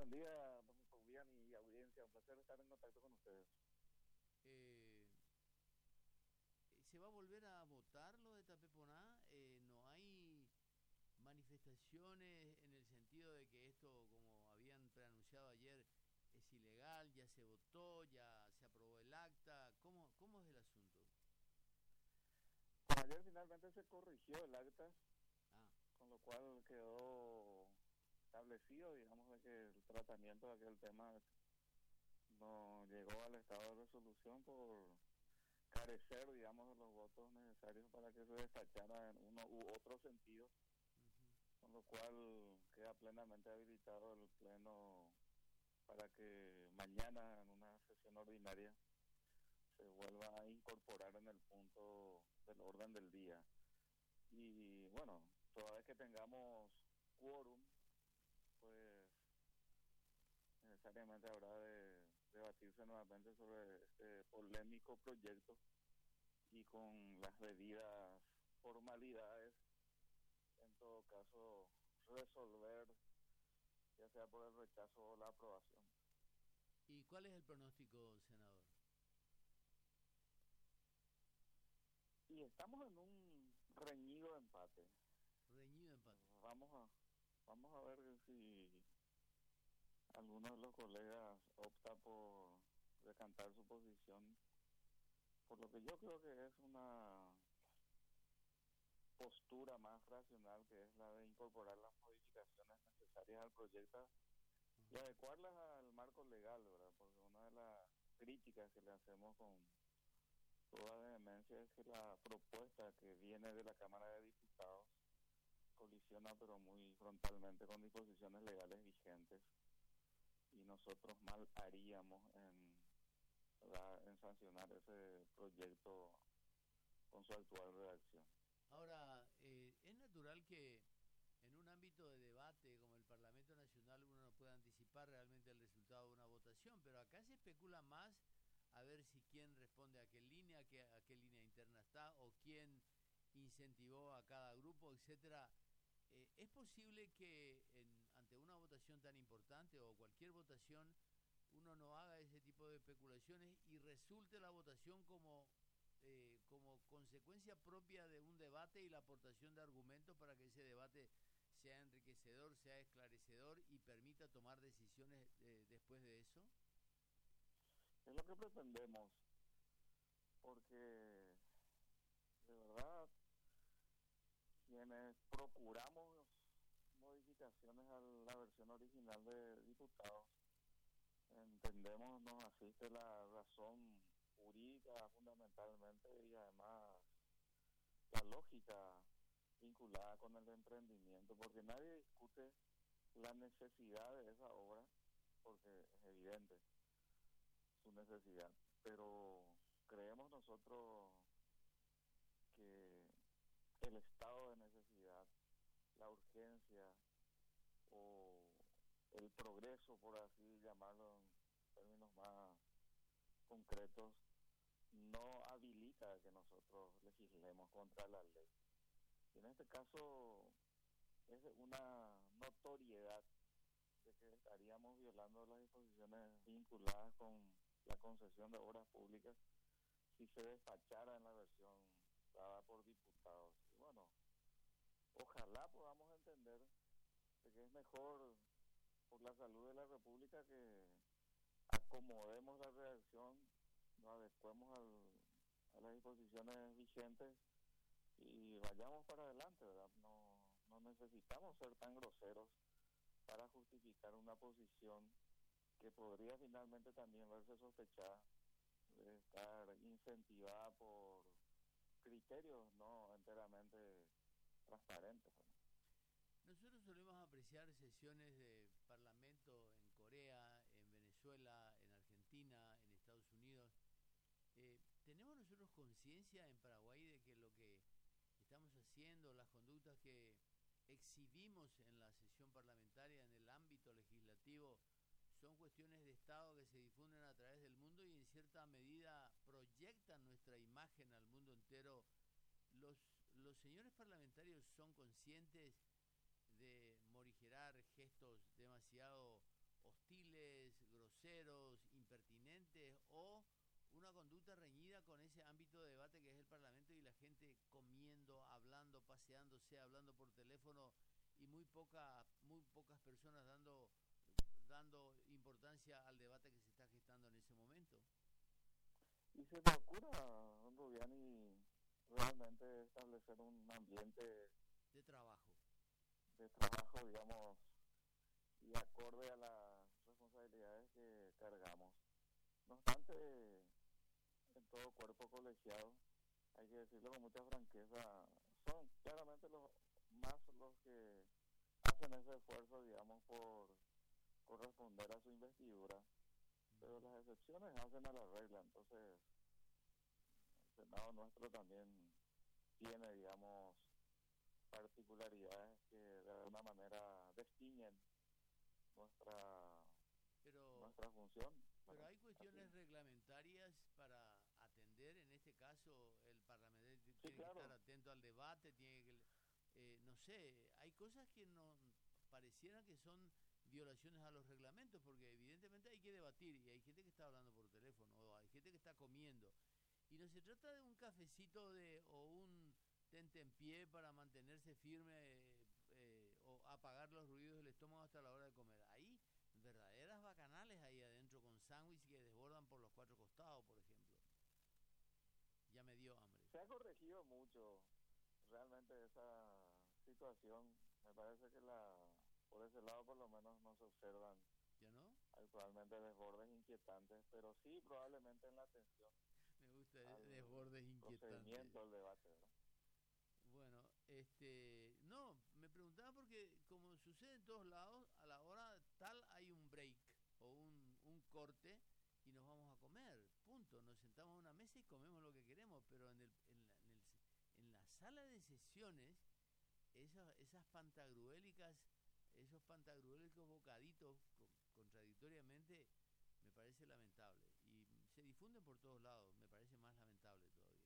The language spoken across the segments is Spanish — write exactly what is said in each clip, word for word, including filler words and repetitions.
buen día, don Fabián y audiencia. Un placer estar en contacto con ustedes. Eh, ¿Se va a volver a votar lo de Tapeponá? Eh, ¿No hay manifestaciones en el sentido de que esto, como habían preanunciado ayer, es ilegal? ¿Ya se votó? ¿Ya se aprobó el acta? ¿Cómo, cómo es el asunto? Bueno, ayer finalmente se corrigió el acta, Ah, con lo cual quedó establecido, digamos, de que el tratamiento de aquel tema no llegó al estado de resolución por carecer, digamos, de los votos necesarios para que se destachara en uno u otro sentido, ujú. con lo cual queda plenamente habilitado el pleno para que mañana en una sesión ordinaria se vuelva a incorporar en el punto del orden del día. Y bueno, toda vez que tengamos quórum, pues necesariamente habrá de debatirse nuevamente sobre este polémico proyecto y con las debidas formalidades, en todo caso, resolver ya sea por el rechazo o la aprobación. ¿Y cuál es el pronóstico, senador? Y estamos en un reñido empate. Reñido empate. Vamos a, vamos a ver si algunos de los colegas opta por decantar su posición por lo que yo creo que es una postura más racional, que es la de incorporar las modificaciones necesarias al proyecto y Ajá. adecuarlas al marco legal, ¿verdad? Porque una de las críticas que le hacemos con toda vehemencia es que la propuesta que viene de la Cámara de Diputados colisiona pero muy frontalmente con disposiciones legales vigentes, y nosotros mal haríamos en, ¿verdad?, en sancionar ese proyecto con su actual redacción. Ahora, eh, es natural que en un ámbito de debate como el Parlamento Nacional uno no puede anticipar realmente el resultado de una votación, pero acá se especula más a ver si quién responde a qué línea, a qué, a qué línea interna está, o quién incentivó a cada grupo, etcétera. Eh, ¿Es posible que en, ante una votación tan importante o cualquier votación uno no haga ese tipo de especulaciones y resulte la votación como eh, como consecuencia propia de un debate y la aportación de argumentos para que ese debate sea enriquecedor, sea esclarecedor y permita tomar decisiones eh, después de eso? Es lo que pretendemos, porque de verdad quienes procuramos modificaciones a la versión original de diputados entendemos nos asiste la razón jurídica fundamentalmente, y además la lógica vinculada con el emprendimiento, porque nadie discute la necesidad de esa obra, porque es evidente su necesidad, pero creemos nosotros que el estado de necesidad, la urgencia o el progreso, por así llamarlo en términos más concretos, no habilita que nosotros legislemos contra la ley. Y en este caso es una notoriedad de que estaríamos violando las disposiciones vinculadas con la concesión de obras públicas si se despachara en la versión dada por diputados. Y bueno, ojalá podamos entender de que es mejor por la salud de la República que acomodemos la redacción, nos adecuemos al, a las disposiciones vigentes y vayamos para adelante, ¿verdad? No, no necesitamos ser tan groseros para justificar una posición que podría finalmente también verse sospechada de estar incentivada por criterios no enteramente transparentes, ¿no? Nosotros solemos apreciar sesiones de parlamento en Corea, en Venezuela, en Argentina, en Estados Unidos. Eh, ¿Tenemos nosotros conciencia en Paraguay de que lo que estamos haciendo, las conductas que exhibimos en la sesión parlamentaria, en el ámbito legislativo, son cuestiones de Estado que se difunden a través del mundo y en cierta medida proyectan nuestra imagen al mundo entero? ¿Los, los señores parlamentarios son conscientes de morigerar gestos demasiado conducta reñida con ese ámbito de debate que es el Parlamento y la gente comiendo, hablando, paseándose, hablando por teléfono y muy poca, muy pocas personas dando, dando importancia al debate que se está gestando en ese momento. Y se me ocurre, don Rubiani, realmente establecer un ambiente de trabajo, de trabajo, digamos, y acorde a las responsabilidades que cargamos. No obstante, en todo cuerpo colegiado, hay que decirlo con mucha franqueza, son claramente los más los que hacen ese esfuerzo, digamos, por corresponder a su investidura, pero las excepciones hacen a la regla. Entonces el Senado nuestro también tiene, digamos, particularidades que de alguna manera distinguen nuestra pero, nuestra función. Pero Bueno, hay cuestiones así. reglamentarias para atender, en este caso el parlamentario Sí, tiene claro. que estar atento al debate, tiene que, eh, no sé, hay cosas que no parecieran que son violaciones a los reglamentos, porque evidentemente hay que debatir y hay gente que está hablando por teléfono, o hay gente que está comiendo, y no se trata de un cafecito de o un tente en pie para mantenerse firme eh, eh, o apagar los ruidos del estómago hasta la hora de comer. Ahí verdaderas bacanales ahí adentro con sándwiches que desbordan por los cuatro costados, por ejemplo. Ya me dio hambre. Se ha corregido mucho realmente esa situación. Me parece que la por ese lado por lo menos no se observan ¿Ya no? actualmente desbordes inquietantes, pero sí probablemente en la atención Me gusta al desbordes inquietantes. procedimiento del debate, ¿verdad? Bueno, este, no, me preguntaba porque como sucede en todos lados, a la hora tal hay un break o un, un corte y nos vamos a comer, punto. Nos sentamos a una mesa y comemos lo que queremos, pero en, el, en, la, en, el, en la sala de sesiones, esas, esas pantagruélicas, esos pantagruélicos bocaditos, co contradictoriamente, me parece lamentable. Y se difunden por todos lados, me parece más lamentable todavía.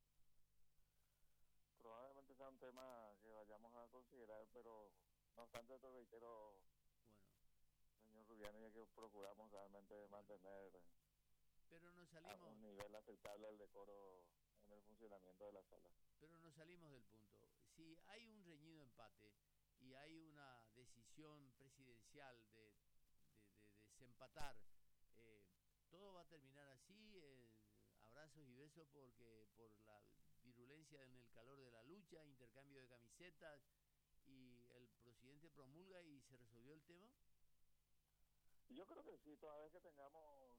Probablemente sea un tema que vayamos a considerar, pero no obstante te reitero, bueno, señor Rubiani, que procuramos realmente bueno. mantener pero nos salimos, a un nivel aceptable el decoro en el funcionamiento de la sala. Pero nos salimos del punto. Si hay un reñido empate y hay una decisión presidencial de, de, de, de desempatar, eh, todo va a terminar así, eh, abrazos y besos porque por la virulencia en el calor de la lucha, intercambio de camisetas y el presidente promulga y se resolvió el tema. Yo creo que sí, toda vez que tengamos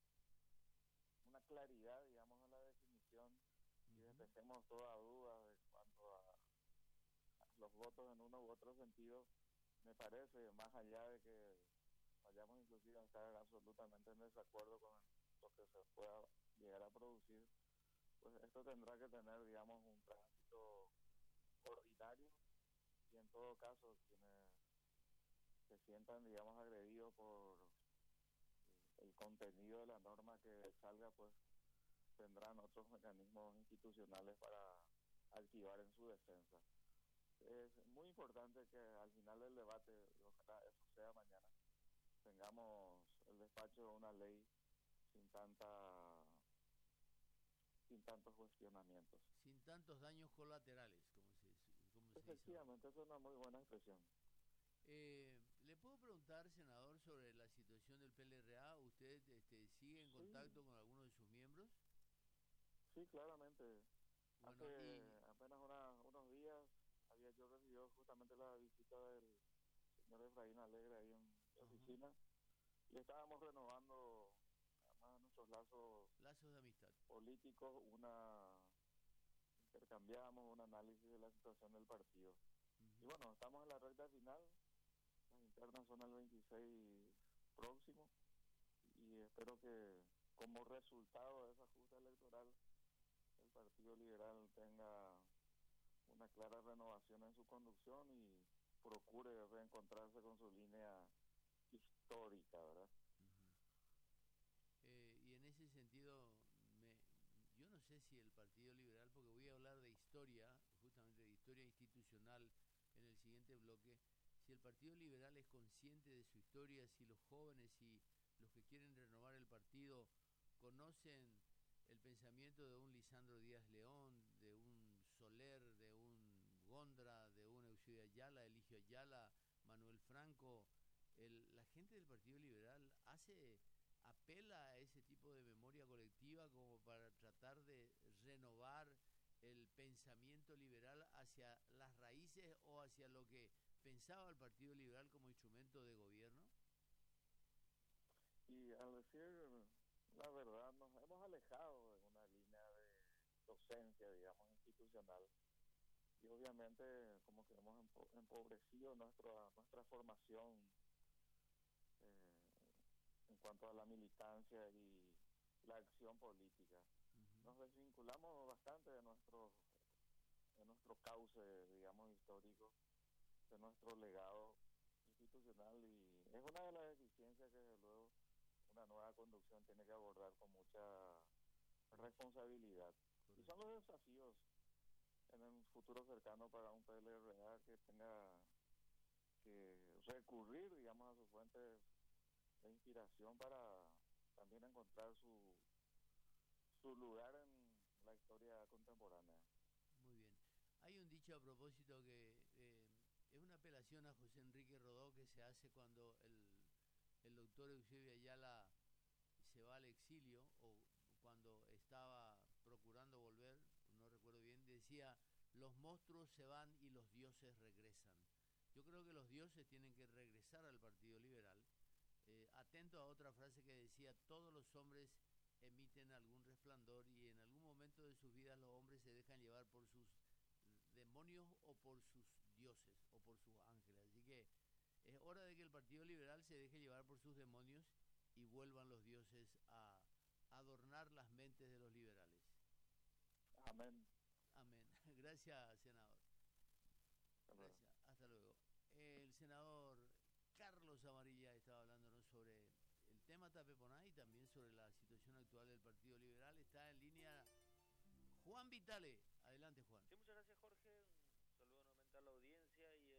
una claridad, digamos, en la definición uh-huh. y despejemos toda duda de cuanto a, a los votos en uno u otro sentido, me parece, más allá de que vayamos inclusive a estar absolutamente en desacuerdo con lo que se pueda llegar a producir, pues esto tendrá que tener, digamos, un tránsito ordinario y en todo caso quienes se sientan, digamos, agredidos por el contenido de la norma que salga, pues tendrán otros mecanismos institucionales para activar en su defensa. Es muy importante que al final del debate, ojalá eso sea mañana, tengamos el despacho de una ley sin tanta sin tantos cuestionamientos. Sin tantos daños colaterales, como se, como se Efectivamente, dice. Eso es una muy buena expresión. Eh, ¿Le puedo preguntar, senador, sobre la situación del P L R A? ¿Usted este, sigue en contacto sí. con alguno de sus miembros? Sí, claramente. Bueno, Hace y... apenas una, unos días había yo recibido justamente la visita del señor Efraín Alegre ahí en mi uh-huh. oficina y estábamos renovando además nuestros lazos, lazos de amistad políticos, una intercambiamos un análisis de la situación del partido. Uh-huh. Y bueno, estamos en la recta final, las internas son el veintiséis próximo y espero que como resultado de esa justa electoral el Partido Liberal tenga una clara renovación en su conducción y procure reencontrarse con su línea histórica, ¿verdad? Uh-huh. Eh, y en ese sentido, me, yo no sé si el Partido Liberal, porque voy a hablar de historia, justamente de historia institucional en el siguiente bloque, si el Partido Liberal es consciente de su historia, si los jóvenes y los que quieren renovar el partido conocen el pensamiento de un Lisandro Díaz León, de un Soler, de un Gondra, de un Eusebio Ayala, Eligio Ayala, Manuel Franco, el, la gente del Partido Liberal hace, apela a ese tipo de memoria colectiva como para tratar de renovar el pensamiento liberal hacia las raíces o hacia lo que pensaba el Partido Liberal como instrumento de gobierno? Y al decir la verdad, nos hemos alejado de una línea de docencia, digamos, institucional, y obviamente como que hemos empo- empobrecido nuestra, nuestra formación eh, en cuanto a la militancia y la acción política. Uh-huh. Nos desvinculamos bastante de nuestro, de nuestro cauce, digamos, histórico, de nuestro legado institucional, y es una de las deficiencias que desde luego una nueva conducción tiene que abordar con mucha responsabilidad. Y son los desafíos en el futuro cercano para un P L R A que tenga que recurrir, digamos, a sus fuentes de inspiración para también encontrar su, su lugar en la historia contemporánea. Muy bien. Hay un dicho a propósito que eh, es una apelación a José Enrique Rodó que se hace cuando el, el doctor Eusebio Ayala se va al exilio o cuando estaba procurando volver, no recuerdo bien, decía, los monstruos se van y los dioses regresan. Yo creo que los dioses tienen que regresar al Partido Liberal. Eh, atento a otra frase que decía, todos los hombres emiten algún resplandor y en algún momento de sus vidas los hombres se dejan llevar por sus demonios o por sus dioses o por sus ángeles. Así que es hora de que el Partido Liberal se deje llevar por sus demonios y vuelvan los dioses a adornar las mentes de los liberales. Amén. Amén. Gracias, senador. Gracias. Hasta luego. El senador Carlos Amarilla estaba hablándonos sobre el tema Tapeponá y también sobre la situación actual del Partido Liberal. Está en línea Juan Vitale. Adelante, Juan. Sí, muchas gracias, Jorge. Un saludo nuevamente a la audiencia y